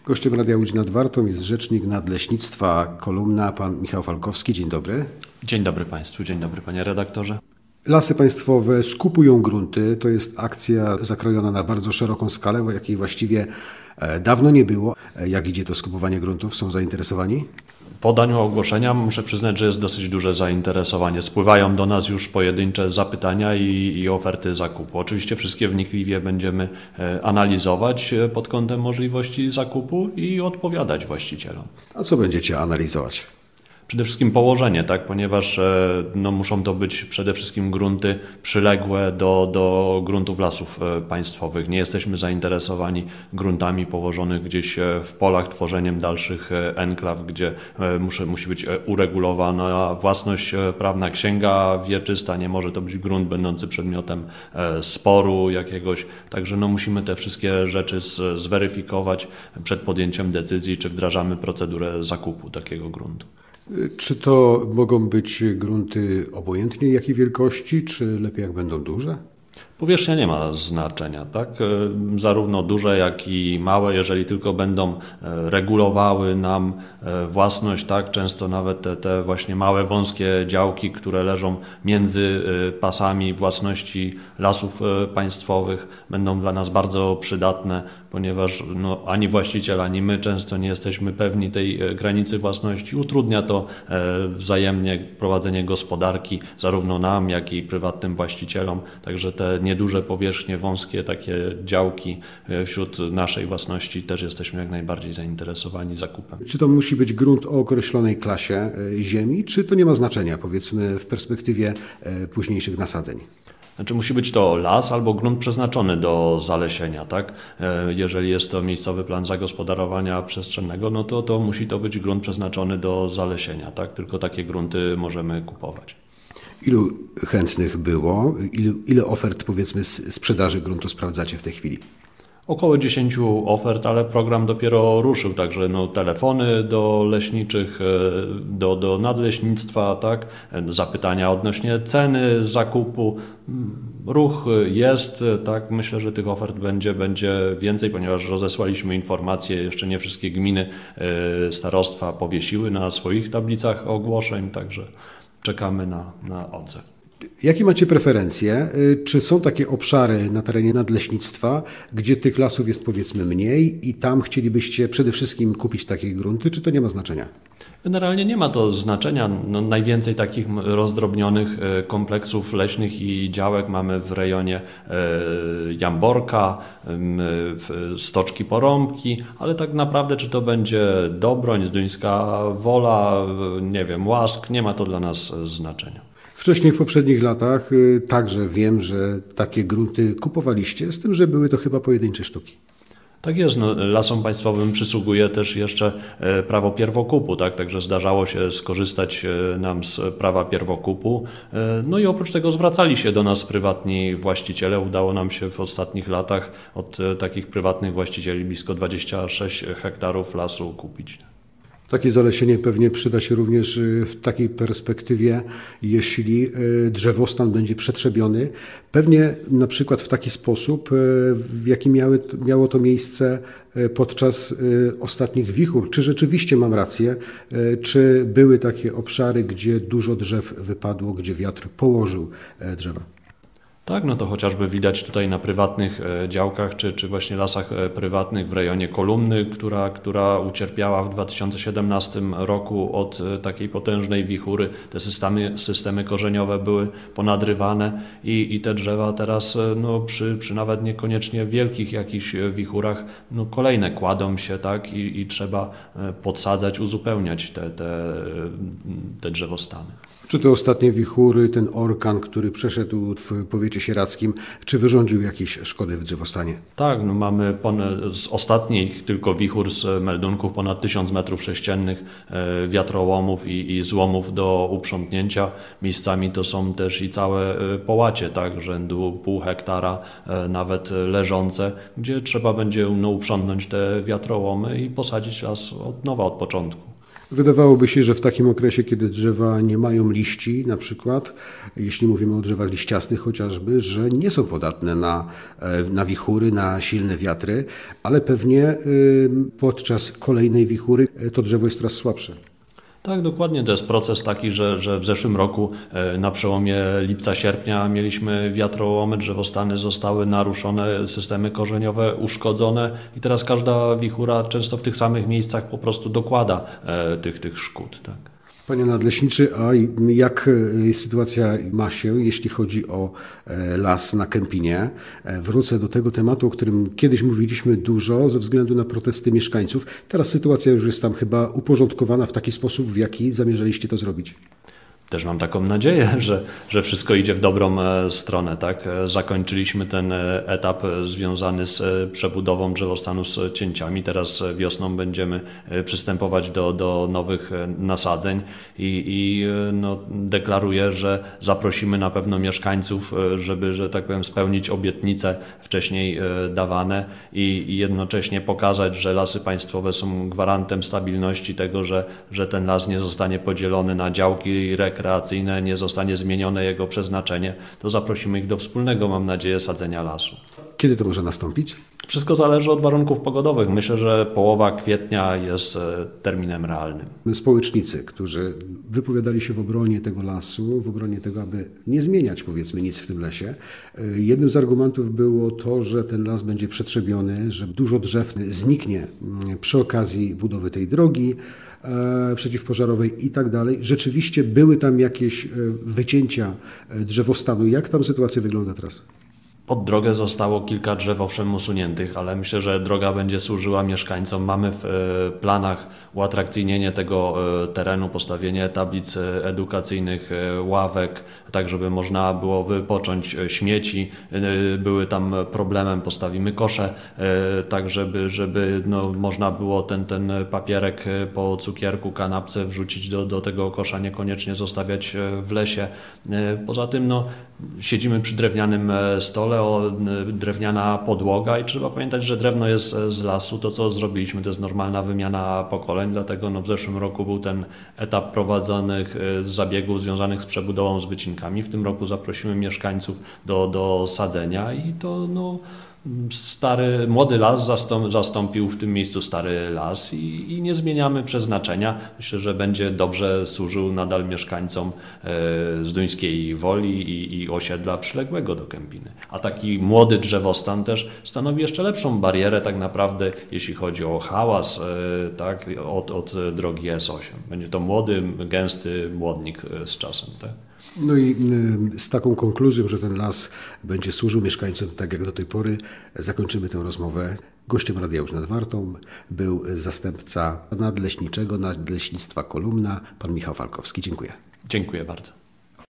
Gościem Radia Łódź nad Wartą jest rzecznik nadleśnictwa Kolumna, pan Michał Falkowski. Dzień dobry. Dzień dobry Państwu, dzień dobry Panie redaktorze. Lasy Państwowe skupują grunty. To jest akcja zakrojona na bardzo szeroką skalę, jakiej właściwie dawno nie było. Jak idzie to skupowanie gruntów? Są zainteresowani? Po daniu ogłoszenia muszę przyznać, że jest dosyć duże zainteresowanie. Spływają do nas już pojedyncze zapytania i oferty zakupu. Oczywiście wszystkie wnikliwie będziemy analizować pod kątem możliwości zakupu i odpowiadać właścicielom. A co będziecie analizować? Przede wszystkim położenie, tak, ponieważ muszą to być przede wszystkim grunty przyległe do gruntów lasów państwowych. Nie jesteśmy zainteresowani gruntami położonych gdzieś w polach, tworzeniem dalszych enklaw, gdzie musi być uregulowana własność prawna, księga wieczysta, nie może to być grunt będący przedmiotem sporu jakiegoś. Także musimy te wszystkie rzeczy zweryfikować przed podjęciem decyzji, czy wdrażamy procedurę zakupu takiego gruntu. Czy to mogą być grunty obojętnie jakiej wielkości, czy lepiej jak będą duże? Powierzchnia nie ma znaczenia, tak? Zarówno duże, jak i małe, jeżeli tylko będą regulowały nam własność, tak? Często nawet te właśnie małe, wąskie działki, które leżą między pasami własności lasów państwowych, będą dla nas bardzo przydatne, ponieważ ani właściciel, ani my często nie jesteśmy pewni tej granicy własności. Utrudnia to wzajemnie prowadzenie gospodarki zarówno nam, jak i prywatnym właścicielom. Także te nieduże powierzchnie, wąskie takie działki wśród naszej własności też jesteśmy jak najbardziej zainteresowani zakupem. Czy to musi być grunt o określonej klasie ziemi, czy to nie ma znaczenia, powiedzmy, w perspektywie późniejszych nasadzeń? Znaczy musi być to las albo grunt przeznaczony do zalesienia, tak? Jeżeli jest to miejscowy plan zagospodarowania przestrzennego, to musi to być grunt przeznaczony do zalesienia, tak? Tylko takie grunty możemy kupować. Ilu chętnych było? Ile ofert, powiedzmy, sprzedaży gruntu sprawdzacie w tej chwili? Około 10 ofert, ale program dopiero ruszył, także telefony do leśniczych, do nadleśnictwa, tak? Zapytania odnośnie ceny zakupu. Ruch jest, tak? Myślę, że tych ofert będzie więcej, ponieważ rozesłaliśmy informacje, jeszcze nie wszystkie gminy, starostwa powiesiły na swoich tablicach ogłoszeń, także czekamy na odzew. Jakie macie preferencje? Czy są takie obszary na terenie nadleśnictwa, gdzie tych lasów jest, powiedzmy, mniej i tam chcielibyście przede wszystkim kupić takie grunty, czy to nie ma znaczenia? Generalnie nie ma to znaczenia. Najwięcej takich rozdrobnionych kompleksów leśnych i działek mamy w rejonie Jamborka, Stoczki Porąbki, ale tak naprawdę czy to będzie Dobroń, Zduńska Wola, nie wiem, Łask, nie ma to dla nas znaczenia. Wcześniej w poprzednich latach także wiem, że takie grunty kupowaliście, z tym, że były to chyba pojedyncze sztuki. Tak jest, Lasom Państwowym przysługuje też jeszcze prawo pierwokupu, tak? Także zdarzało się skorzystać nam z prawa pierwokupu. I oprócz tego zwracali się do nas prywatni właściciele. Udało nam się w ostatnich latach od takich prywatnych właścicieli blisko 26 hektarów lasu kupić. Takie zalesienie pewnie przyda się również w takiej perspektywie, jeśli drzewostan będzie przetrzebiony. Pewnie na przykład w taki sposób, w jaki miało to miejsce podczas ostatnich wichur. Czy rzeczywiście mam rację? Czy były takie obszary, gdzie dużo drzew wypadło, gdzie wiatr położył drzewa? Tak, to chociażby widać tutaj na prywatnych działkach, czy właśnie lasach prywatnych w rejonie Kolumny, która ucierpiała w 2017 roku od takiej potężnej wichury. Te systemy korzeniowe były ponadrywane i te drzewa teraz przy nawet niekoniecznie wielkich jakichś wichurach kolejne kładą się, tak, i trzeba podsadzać, uzupełniać te drzewostany. Czy te ostatnie wichury, ten orkan, który przeszedł w powiecie sieradzkim, czy wyrządził jakieś szkody w drzewostanie? Tak, mamy z ostatnich tylko wichur z meldunków ponad 1000 m3 wiatrołomów i złomów do uprzątnięcia. Miejscami to są też i całe połacie, tak, rzędu pół hektara, nawet leżące, gdzie trzeba będzie uprzątnąć te wiatrołomy i posadzić las od nowa, od początku. Wydawałoby się, że w takim okresie, kiedy drzewa nie mają liści, na przykład, jeśli mówimy o drzewach liściastych chociażby, że nie są podatne na wichury, na silne wiatry, ale pewnie podczas kolejnej wichury to drzewo jest coraz słabsze. Tak, dokładnie. To jest proces taki, że w zeszłym roku na przełomie lipca-sierpnia mieliśmy wiatrołomy, drzewostany zostały naruszone, systemy korzeniowe uszkodzone i teraz każda wichura często w tych samych miejscach po prostu dokłada tych szkód. Tak. Panie nadleśniczy, a jak sytuacja ma się, jeśli chodzi o las na Kępinie? Wrócę do tego tematu, o którym kiedyś mówiliśmy dużo ze względu na protesty mieszkańców. Teraz sytuacja już jest tam chyba uporządkowana w taki sposób, w jaki zamierzaliście to zrobić. Też mam taką nadzieję, że wszystko idzie w dobrą stronę. Tak? Zakończyliśmy ten etap związany z przebudową drzewostanu z cięciami. Teraz wiosną będziemy przystępować do nowych nasadzeń i deklaruję, że zaprosimy na pewno mieszkańców, żeby, że tak powiem, spełnić obietnice wcześniej dawane i jednocześnie pokazać, że Lasy Państwowe są gwarantem stabilności tego, że ten las nie zostanie podzielony na działki rekreacyjne, nie zostanie zmienione jego przeznaczenie, to zaprosimy ich do wspólnego, mam nadzieję, sadzenia lasu. Kiedy to może nastąpić? Wszystko zależy od warunków pogodowych. Myślę, że połowa kwietnia jest terminem realnym. Społecznicy, którzy wypowiadali się w obronie tego lasu, w obronie tego, aby nie zmieniać, powiedzmy, nic w tym lesie. Jednym z argumentów było to, że ten las będzie przetrzebiony, że dużo drzew zniknie przy okazji budowy tej drogi przeciwpożarowej i tak dalej. Rzeczywiście były tam jakieś wycięcia drzewostanu. Jak tam sytuacja wygląda teraz? Pod drogę zostało kilka drzew owszem usuniętych, ale myślę, że droga będzie służyła mieszkańcom. Mamy w planach uatrakcyjnienie tego terenu, postawienie tablic edukacyjnych, ławek, tak żeby można było wypocząć śmieci. Były tam problemem, postawimy kosze, tak żeby można było ten papierek po cukierku, kanapce wrzucić do tego kosza, niekoniecznie zostawiać w lesie. Poza tym siedzimy przy drewnianym stole, drewniana podłoga i trzeba pamiętać, że drewno jest z lasu. To, co zrobiliśmy, to jest normalna wymiana pokoleń, dlatego w zeszłym roku był ten etap prowadzonych zabiegów związanych z przebudową, z wycinkami. W tym roku zaprosimy mieszkańców do sadzenia i to młody las zastąpił w tym miejscu stary las i nie zmieniamy przeznaczenia. Myślę, że będzie dobrze służył nadal mieszkańcom Zduńskiej Woli i osiedla przyległego do Kępiny. A taki młody drzewostan też stanowi jeszcze lepszą barierę tak naprawdę, jeśli chodzi o hałas, tak, od drogi S8. Będzie to młody, gęsty młodnik z czasem. Tak? No i z taką konkluzją, że ten las będzie służył mieszkańcom tak jak do tej pory, zakończymy tę rozmowę. Gościem Radia Łódź nad Wartą był zastępca nadleśniczego Nadleśnictwa Kolumna, pan Michał Falkowski. Dziękuję. Dziękuję bardzo.